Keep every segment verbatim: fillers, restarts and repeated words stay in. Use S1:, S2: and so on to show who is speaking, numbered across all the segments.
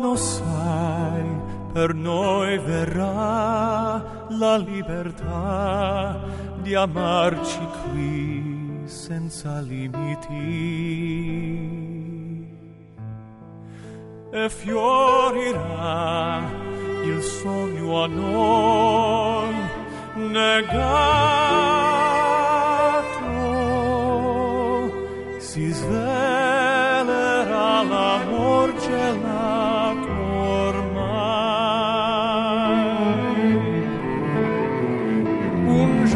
S1: giorno sai, per noi verrà la libertà di amarci qui senza limiti. E fiorirà il sogno a noi negato, si svelerà l'amor gelato ormai. Un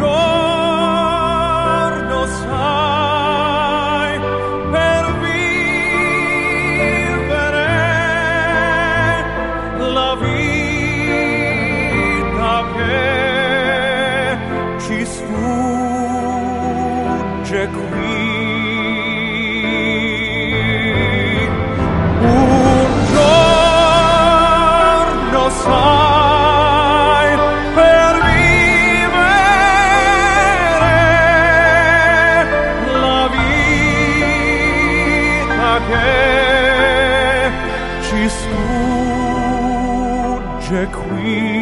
S1: giorno sai, per vivere la vita che ci sfugge qui. Un giorno sai, per vivere la vita che ci sfugge qui.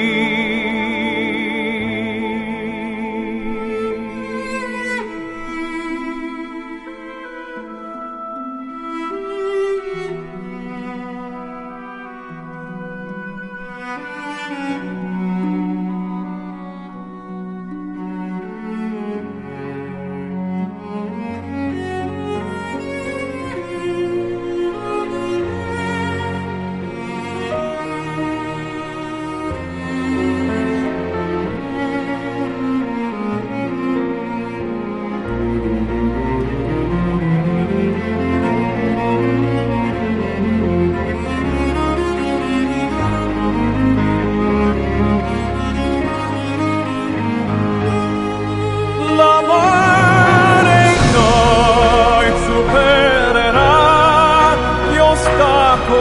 S1: L'amore in noi supererà gli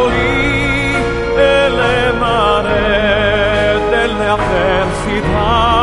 S1: ostacoli e le maree delle avversità.